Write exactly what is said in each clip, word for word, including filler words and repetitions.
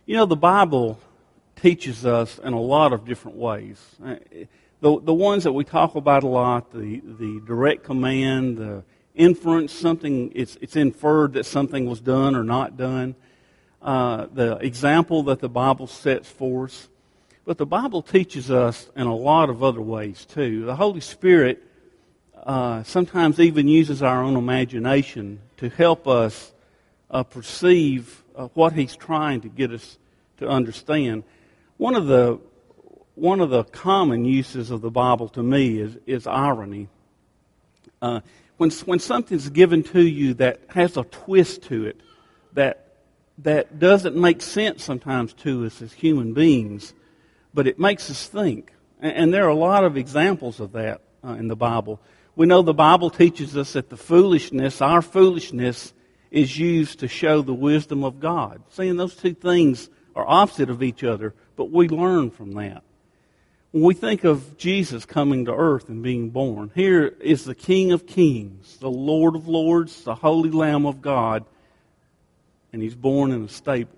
You know, the Bible teaches us in a lot of different ways. The, the ones that we talk about a lot, the, the direct command, the inference, something, it's, it's inferred that something was done or not done. Uh, the example that the Bible sets for us. But the Bible teaches us in a lot of other ways too. The Holy Spirit uh, sometimes even uses our own imagination to help us uh, perceive uh, what He's trying to get us to understand. One of the one of the common uses of the Bible to me is is irony. Uh, when when something's given to you that has a twist to it, that that doesn't make sense sometimes to us as human beings, but it makes us think. And, and there are a lot of examples of that uh, in the Bible. We know the Bible teaches us that the foolishness, our foolishness, is used to show the wisdom of God. Seeing those two things are opposite of each other, but we learn from that. When we think of Jesus coming to earth and being born, here is the King of Kings, the Lord of Lords, the Holy Lamb of God, and He's born in a stable.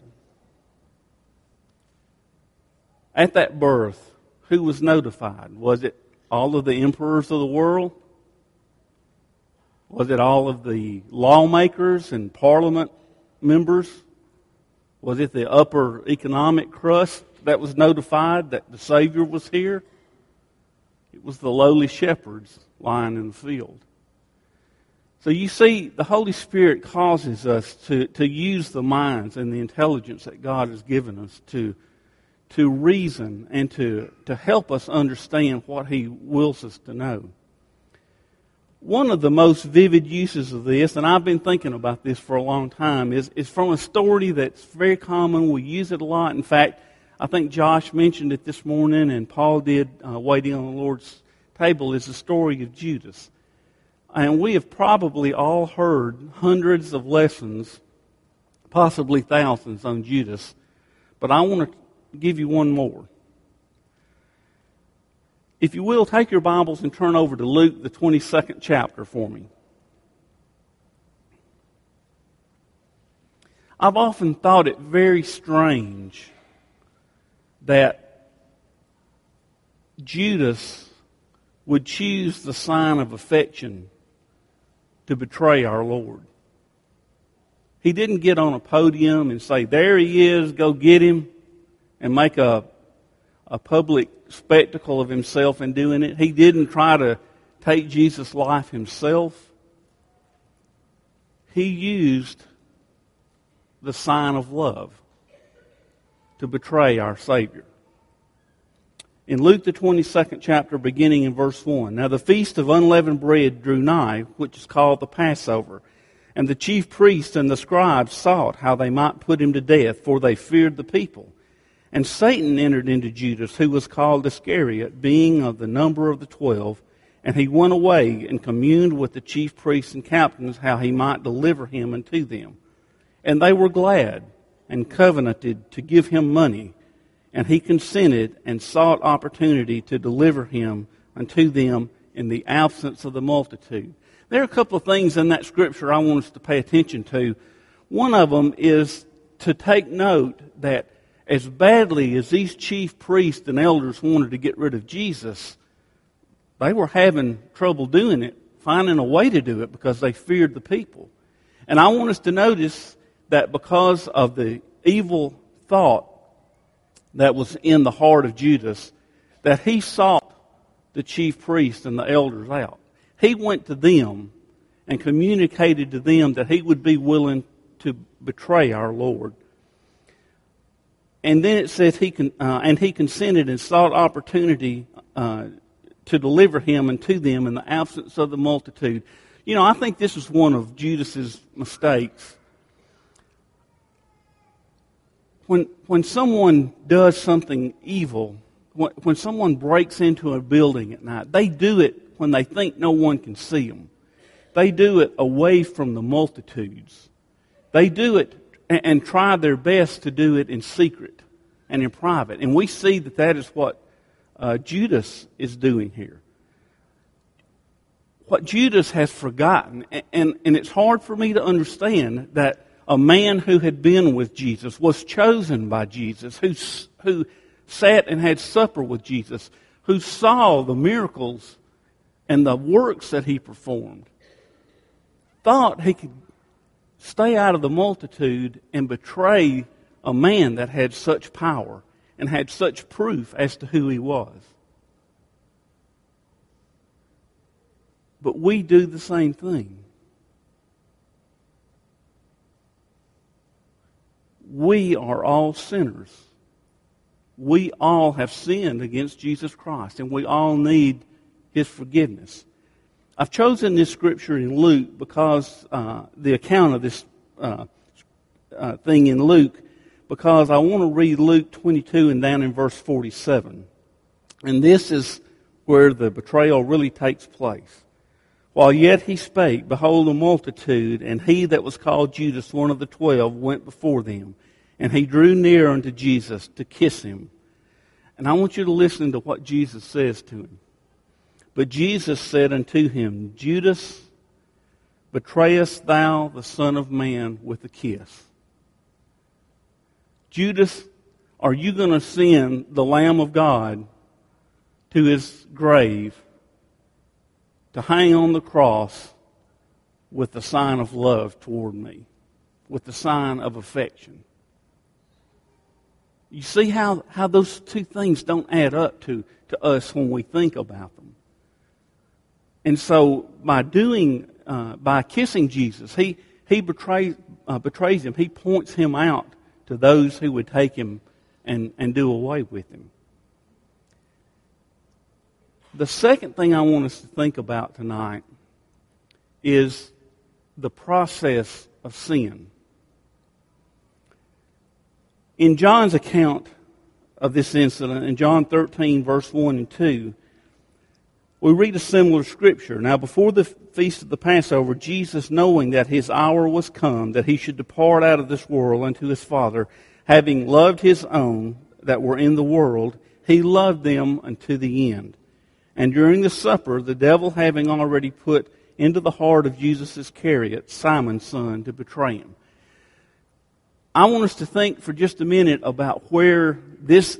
At that birth, who was notified? Was it all of the emperors of the world? Was it all of the lawmakers and parliament members? Was it the upper economic crust that was notified that the Savior was here? It was the lowly shepherds lying in the field. So you see, the Holy Spirit causes us to, to use the minds and the intelligence that God has given us to, to reason and to, to help us understand what He wills us to know. One of the most vivid uses of this, and I've been thinking about this for a long time, is, is from a story that's very common. We use it a lot. In fact, I think Josh mentioned it this morning, and Paul did, uh, waiting on the Lord's table, is the story of Judas. And we have probably all heard hundreds of lessons, possibly thousands, on Judas. But I want to give you one more. If you will, take your Bibles and turn over to Luke, the twenty-second chapter for me. I've often thought it very strange that Judas would choose the sign of affection to betray our Lord. He didn't get on a podium and say, "There he is, go get him," and make a, a public spectacle of himself in doing it. He didn't try to take Jesus' life himself. He used the sign of love to betray our Savior. In Luke, the twenty-second chapter, beginning in verse one, "Now the feast of unleavened bread drew nigh, which is called the Passover. And the chief priests and the scribes sought how they might put him to death, for they feared the people. And Satan entered into Judas, who was called Iscariot, being of the number of the twelve. And he went away and communed with the chief priests and captains how he might deliver him unto them. And they were glad and covenanted to give him money. And he consented and sought opportunity to deliver him unto them in the absence of the multitude." There are a couple of things in that scripture I want us to pay attention to. One of them is to take note that as badly as these chief priests and elders wanted to get rid of Jesus, they were having trouble doing it, finding a way to do it because they feared the people. And I want us to notice that because of the evil thought that was in the heart of Judas, that he sought the chief priests and the elders out. He went to them and communicated to them that he would be willing to betray our Lord. And then it says he con, uh, and he consented and sought opportunity uh, to deliver him unto them in the absence of the multitude. You know, I think this is one of Judas's mistakes. When when someone does something evil, when, when someone breaks into a building at night, they do it when they think no one can see them. They do it away from the multitudes. They do it and, and try their best to do it in secret and in private. And we see that that is what uh, Judas is doing here. What Judas has forgotten, and, and, and it's hard for me to understand that a man who had been with Jesus, was chosen by Jesus, who, who sat and had supper with Jesus, who saw the miracles and the works that he performed, thought he could stay out of the multitude and betray a man that had such power and had such proof as to who he was. But we do the same thing. We are all sinners. We all have sinned against Jesus Christ, and we all need His forgiveness. I've chosen this scripture in Luke because uh, the account of this uh, uh, thing in Luke, because I want to read Luke twenty-two and down in verse forty-seven. And this is where the betrayal really takes place. While yet he spake, behold, a multitude, and he that was called Judas, one of the twelve, went before them. And he drew near unto Jesus to kiss him. And I want you to listen to what Jesus says to him. But Jesus said unto him, Judas, betrayest thou the Son of Man with a kiss? Judas, are you going to send the Lamb of God to his grave to hang on the cross with the sign of love toward me, with the sign of affection? You see how, how those two things don't add up to, to us when we think about them. And so by doing, uh, by kissing Jesus, he, he betrays, uh, betrays him. He points him out to those who would take him and, and do away with him. The second thing I want us to think about tonight is the process of sin. In John's account of this incident, in John thirteen, verse one and two, we read a similar scripture. Now, before the feast of the Passover, Jesus, knowing that his hour was come, that he should depart out of this world unto his Father, having loved his own that were in the world, he loved them unto the end. And during the supper, the devil having already put into the heart of Judas Iscariot, Simon's son, to betray him. I want us to think for just a minute about where this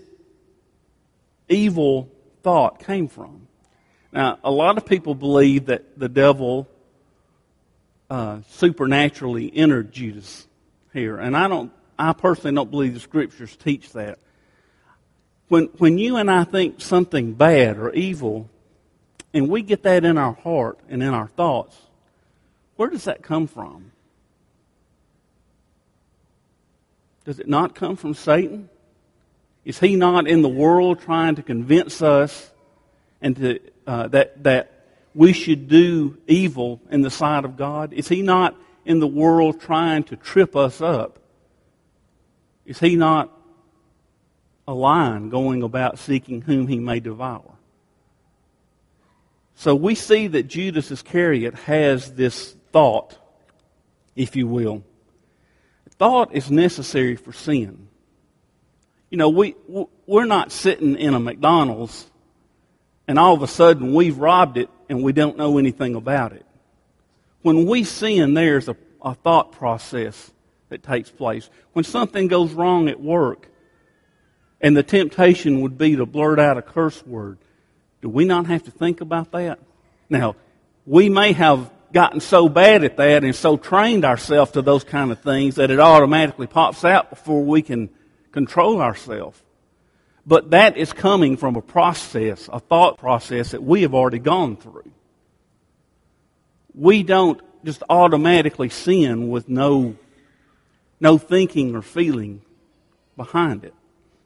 evil thought came from. Now, a lot of people believe that the devil uh, supernaturally entered Judas here, and I don't. I personally don't believe the Scriptures teach that. When when you and I think something bad or evil, and we get that in our heart and in our thoughts, where does that come from? Does it not come from Satan? Is he not in the world trying to convince us and to uh, that that we should do evil in the sight of God? Is he not in the world trying to trip us up? Is he not a lion going about seeking whom he may devour? So we see that Judas Iscariot has this thought, if you will. Thought is necessary for sin. You know, we, we're not sitting in a McDonald's and all of a sudden we've robbed it and we don't know anything about it. When we sin, there's a, a thought process that takes place. When something goes wrong at work and the temptation would be to blurt out a curse word, do we not have to think about that? Now, we may have gotten so bad at that and so trained ourselves to those kind of things that it automatically pops out before we can control ourselves. But that is coming from a process, a thought process that we have already gone through. We don't just automatically sin with no, no thinking or feeling behind it.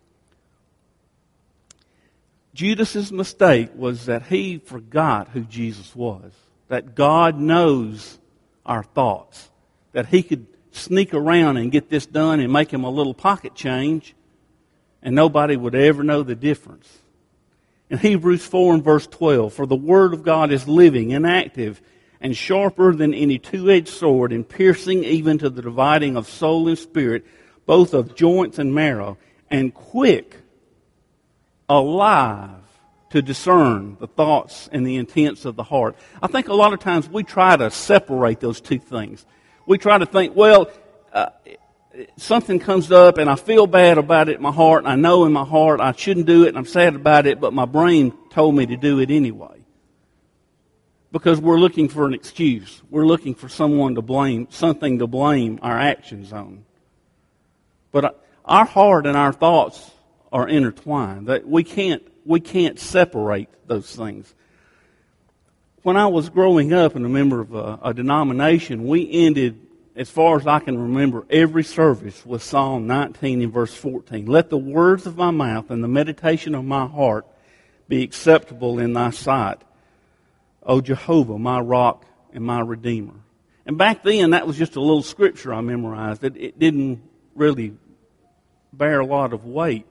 Judas's mistake was that he forgot who Jesus was. That God knows our thoughts. That he could sneak around and get this done and make him a little pocket change and nobody would ever know the difference. In Hebrews four and verse twelve, for the Word of God is living and active and sharper than any two-edged sword and piercing even to the dividing of soul and spirit, both of joints and marrow, and quick, alive to discern the thoughts and the intents of the heart. I think a lot of times we try to separate those two things. We try to think, well, uh, something comes up and I feel bad about it in my heart, and I know in my heart I shouldn't do it and I'm sad about it, but my brain told me to do it anyway. Because we're looking for an excuse. We're looking for someone to blame, something to blame our actions on. But our heart and our thoughts are intertwined. That we can't, we can't separate those things. When I was growing up and a member of a, a denomination, we ended, as far as I can remember, every service with Psalm nineteen and verse fourteen. Let the words of my mouth and the meditation of my heart be acceptable in thy sight, O Jehovah, my rock and my redeemer. And back then, that was just a little scripture I memorized. It, it didn't really bear a lot of weight.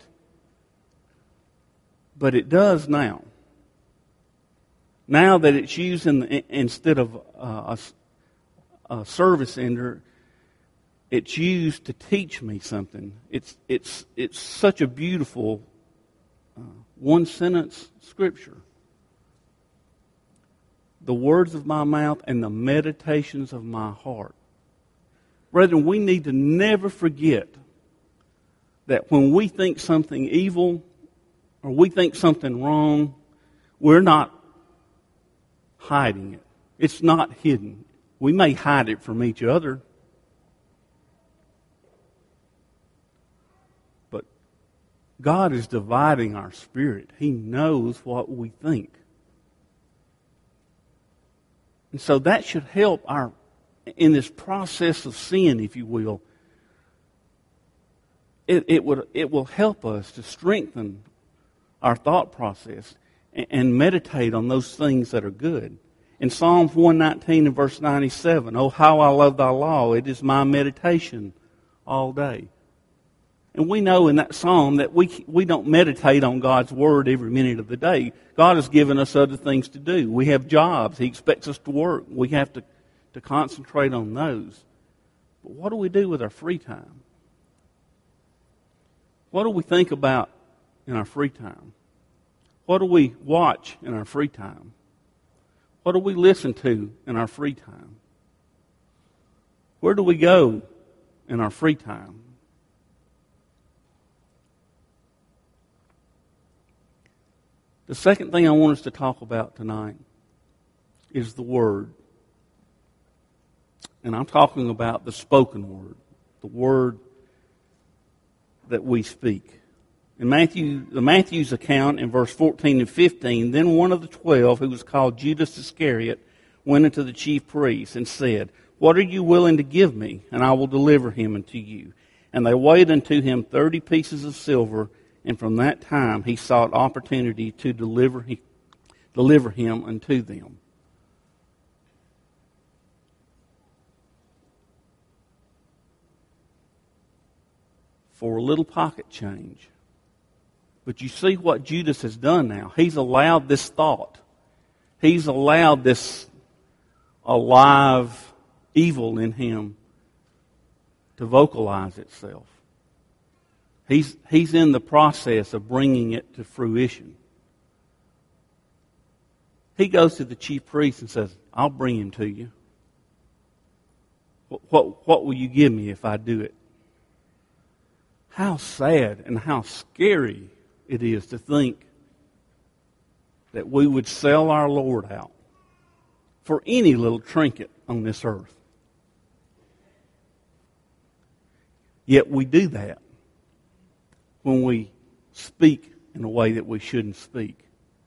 But it does now. Now that it's used in the, instead of uh, a, a service ender, it's used to teach me something. It's it's it's such a beautiful uh, one sentence scripture. The words of my mouth and the meditations of my heart. Brethren, we need to never forget that when we think something evil or we think something wrong, we're not hiding it. It's not hidden. We may hide it from each other, but God is dividing our spirit. He knows what we think. And so that should help our, in this process of sin, if you will, it, it would it will help us to strengthen our thought process and, and meditate on those things that are good. In Psalms one nineteen and verse ninety-seven, oh, how I love thy law, it is my meditation all day. And we know in that psalm that we we don't meditate on God's Word every minute of the day. God has given us other things to do. We have jobs. He expects us to work. We have to, to concentrate on those. But what do we do with our free time? What do we think about in our free time? What do we watch in our free time? What do we listen to in our free time? Where do we go in our free time? The second thing I want us to talk about tonight is the Word. And I'm talking about the spoken Word, the Word that we speak. In Matthew, the Matthew's account in verse fourteen and fifteen, then one of the twelve, who was called Judas Iscariot, went unto the chief priests and said, what are you willing to give me, and I will deliver him unto you? And they weighed unto him thirty pieces of silver, and from that time he sought opportunity to deliver he, deliver him unto them. For a little pocket change. But you see what Judas has done now. He's allowed this thought. He's allowed this alive evil in him to vocalize itself. He's, he's in the process of bringing it to fruition. He goes to the chief priest and says, I'll bring him to you. What, what, what will you give me if I do it? How sad and how scary it is to think that we would sell our Lord out for any little trinket on this earth. Yet we do that when we speak in a way that we shouldn't speak.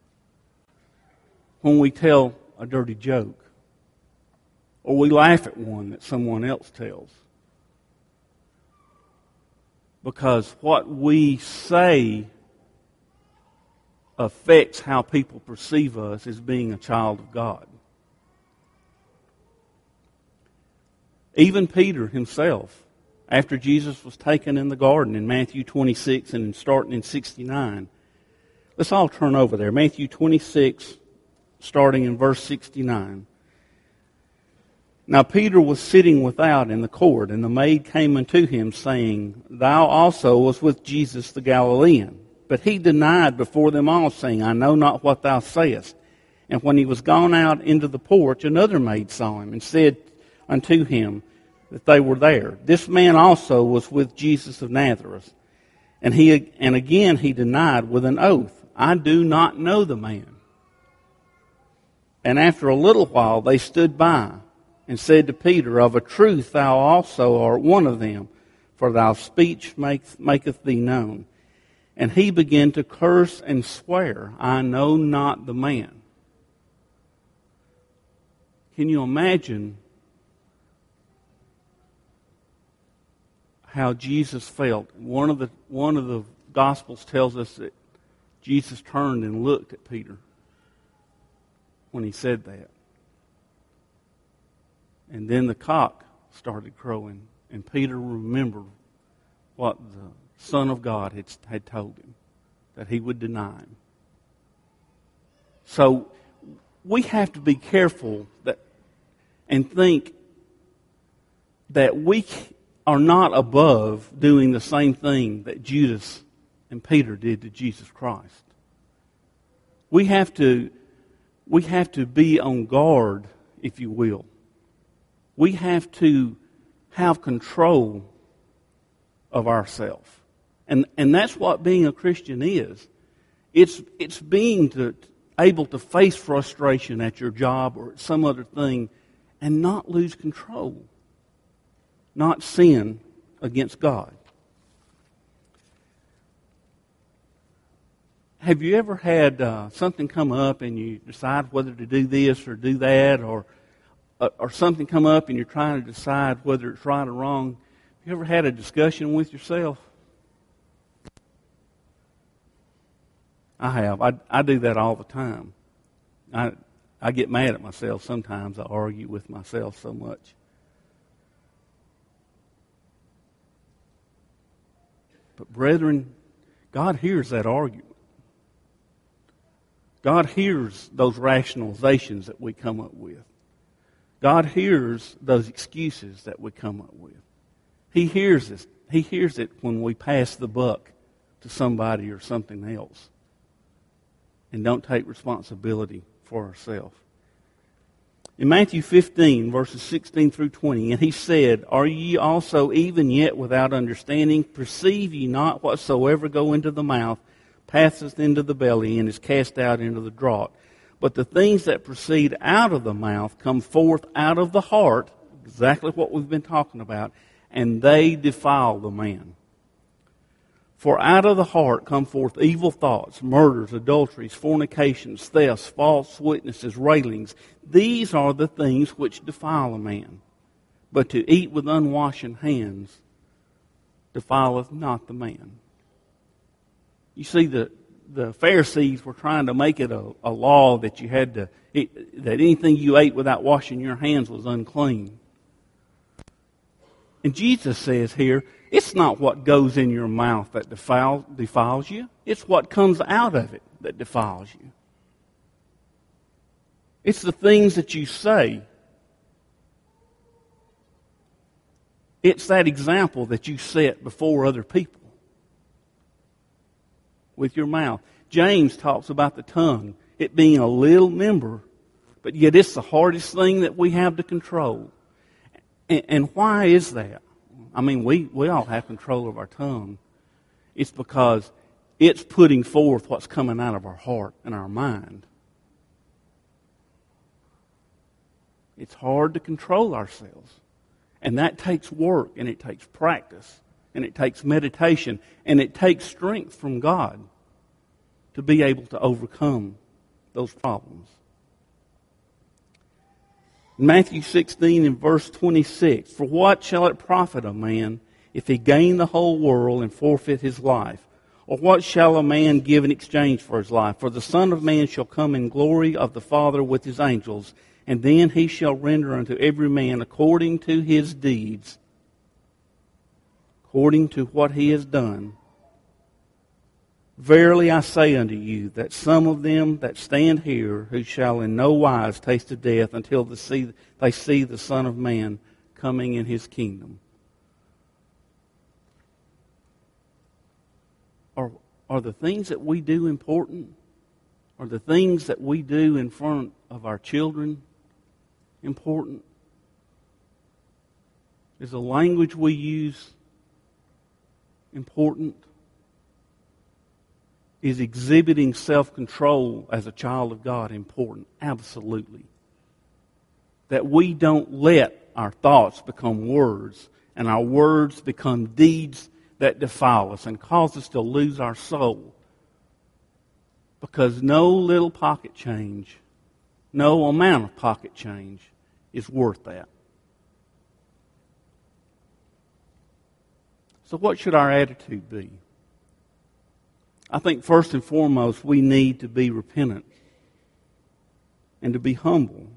When we tell a dirty joke. Or we laugh at one that someone else tells. Because what we say affects how people perceive us as being a child of God. Even Peter himself, after Jesus was taken in the garden in Matthew twenty-six and starting in sixty-nine. Let's all turn over there. Matthew twenty-six, starting in verse sixty-nine. Now Peter was sitting without in the court, and the maid came unto him, saying, Thou also wast with Jesus the Galilean. But he denied before them all, saying, I know not what thou sayest. And when he was gone out into the porch, another maid saw him, and said unto him, that they were there. This man also was with Jesus of Nazareth. And he and again he denied with an oath, I do not know the man. And after a little while they stood by and said to Peter, of a truth thou also art one of them, for thy speech maketh, maketh thee known. And he began to curse and swear, I know not the man. Can you imagine how Jesus felt? One of the one of the Gospels tells us that Jesus turned and looked at Peter when he said that. And then the cock started crowing, and Peter remembered what the Son of God had, had told him, that he would deny him. So we have to be careful that and think that we are not above doing the same thing that Judas and Peter did to Jesus Christ. We have to, we have to be on guard, if you will. We have to have control of ourselves. And and that's what being a Christian is. It's it's being to, able to face frustration at your job or at some other thing and not lose control. Not sin against God. Have you ever had uh, something come up and you decide whether to do this or do that, or uh, or something come up and you're trying to decide whether it's right or wrong? Have you ever had a discussion with yourself? I have. I, I do that all the time. I I get mad at myself sometimes. I argue with myself so much. But brethren, God hears that argument. God hears those rationalizations that we come up with. God hears those excuses that we come up with. He hears this. He hears it when we pass the buck to somebody or something else and don't take responsibility for ourselves. In Matthew fifteen, verses sixteen through twenty, and he said, Are ye also even yet without understanding? Perceive ye not whatsoever go into the mouth passeth into the belly and is cast out into the draught? But the things that proceed out of the mouth come forth out of the heart, exactly what we've been talking about, and they defile the man. For out of the heart come forth evil thoughts, murders, adulteries, fornications, thefts, false witnesses, railings. These are the things which defile a man. But to eat with unwashen hands defileth not the man. You see, the, the Pharisees were trying to make it a, a law that you had to, it, that anything you ate without washing your hands was unclean. And Jesus says here, it's not what goes in your mouth that defile, defiles you. It's what comes out of it that defiles you. It's the things that you say. It's that example that you set before other people with your mouth. James talks about the tongue, it being a little member, but yet it's the hardest thing that we have to control. And, and why is that? I mean, we, we all have control of our tongue. It's because it's putting forth what's coming out of our heart and our mind. It's hard to control ourselves. And that takes work, and it takes practice, and it takes meditation, and it takes strength from God to be able to overcome those problems. Matthew sixteen and verse twenty-six, For what shall it profit a man if he gain the whole world and forfeit his life? Or what shall a man give in exchange for his life? For the Son of Man shall come in glory of the Father with his angels, and then he shall render unto every man according to his deeds, according to what he has done. Verily I say unto you, that some of them that stand here, who shall in no wise taste of death until they see, they see the Son of Man coming in his kingdom. Are, are the things that we do important? Are the things that we do in front of our children important? Is the language we use important? Is exhibiting self-control as a child of God important? Absolutely. That we don't let our thoughts become words and our words become deeds that defile us and cause us to lose our soul. Because no little pocket change, no amount of pocket change is worth that. So what should our attitude be? I think first and foremost we need to be repentant and to be humble.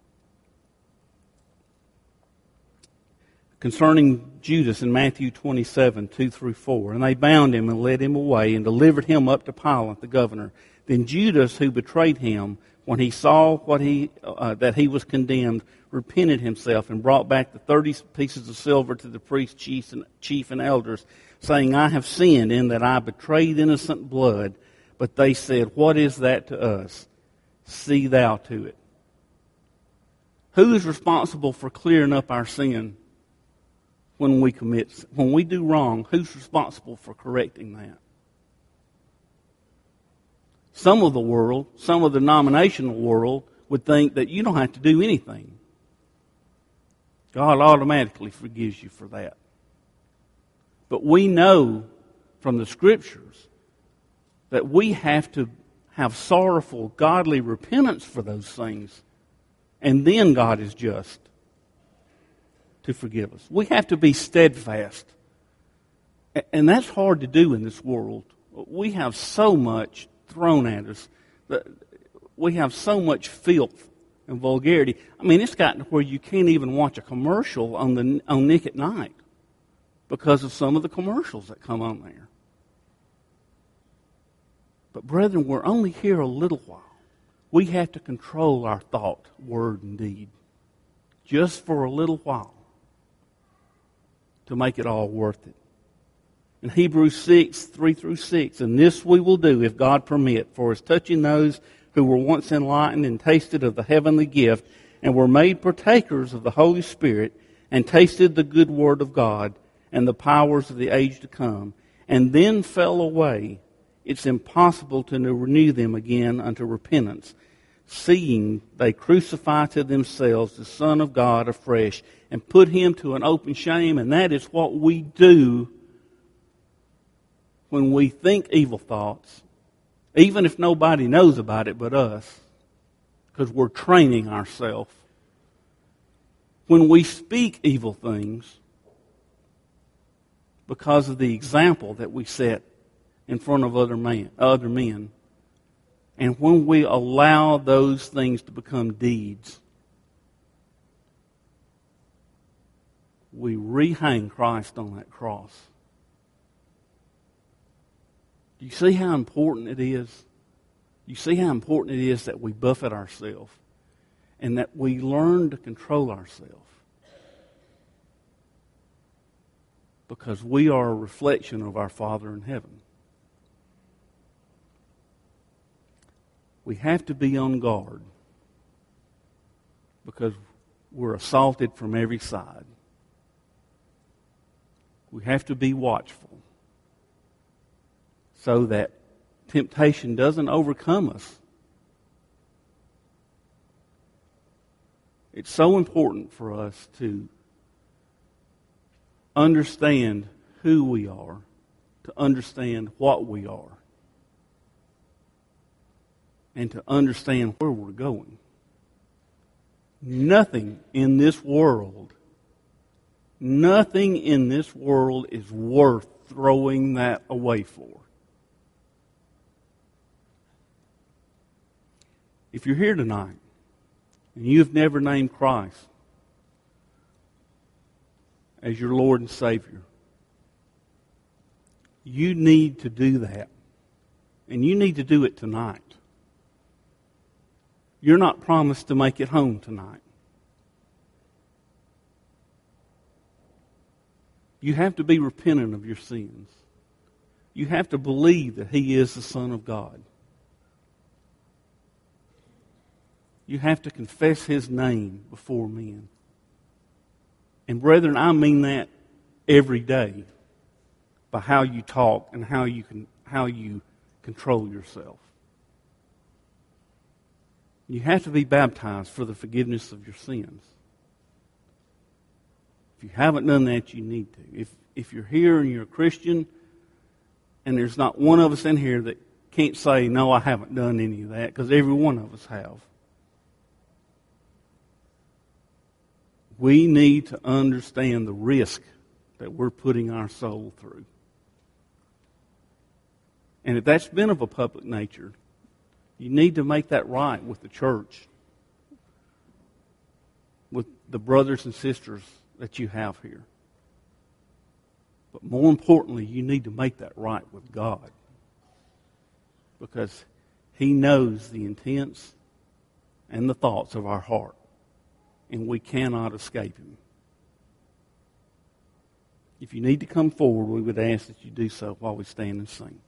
Concerning Judas in Matthew twenty-seven, two through four, and they bound him and led him away and delivered him up to Pilate the governor. Then Judas, who betrayed him, when he saw what he uh, that he was condemned, repented himself and brought back the thirty pieces of silver to the priests, chiefs, and chief and elders, saying, I have sinned in that I betrayed innocent blood. But they said, what is that to us? See thou to it. Who is responsible for clearing up our sin when we commit, when we do wrong? Who's responsible for correcting that? Some of the world, some of the denominational world would think that you don't have to do anything. God automatically forgives you for that. But we know from the Scriptures that we have to have sorrowful, godly repentance for those things. And then God is just to forgive us. We have to be steadfast. And that's hard to do in this world. We have so much thrown at us. We have so much filth and vulgarity. I mean, it's gotten to where you can't even watch a commercial on the on Nick at Night because of some of the commercials that come on there. But brethren, we're only here a little while. We have to control our thought, word, and deed just for a little while to make it all worth it. In Hebrews six, three through six, and this we will do if God permit, for as touching those who were once enlightened and tasted of the heavenly gift, and were made partakers of the Holy Spirit, and tasted the good word of God, and the powers of the age to come, and then fell away, it's impossible to renew them again unto repentance, seeing they crucify to themselves the Son of God afresh, and put him to an open shame. And that is what we do when we think evil thoughts, even if nobody knows about it but us, because we're training ourselves. When we speak evil things, because of the example that we set in front of other man, other men, and when we allow those things to become deeds, we rehang Christ on that cross. Do you see how important it is? You see how important it is that we buffet ourselves and that we learn to control ourselves. Because we are a reflection of our Father in heaven. We have to be on guard because we're assaulted from every side. We have to be watchful so that temptation doesn't overcome us. It's so important for us to understand who we are, to understand what we are, and to understand where we're going. Nothing in this world, nothing in this world is worth throwing that away for. If you're here tonight and you've never named Christ as your Lord and Savior, you need to do that. And you need to do it tonight. You're not promised to make it home tonight. You have to be repentant of your sins. You have to believe that He is the Son of God. You have to confess His name before men. And brethren, I mean that every day by how you talk and how you can how you control yourself. You have to be baptized for the forgiveness of your sins. If you haven't done that, you need to. If if you're here and you're a Christian, and there's not one of us in here that can't say, no, I haven't done any of that, because every one of us have. We need to understand the risk that we're putting our soul through. And if that's been of a public nature, you need to make that right with the church, with the brothers and sisters that you have here. But more importantly, you need to make that right with God, because He knows the intents and the thoughts of our heart, and we cannot escape Him. If you need to come forward, we would ask that you do so while we stand and sing.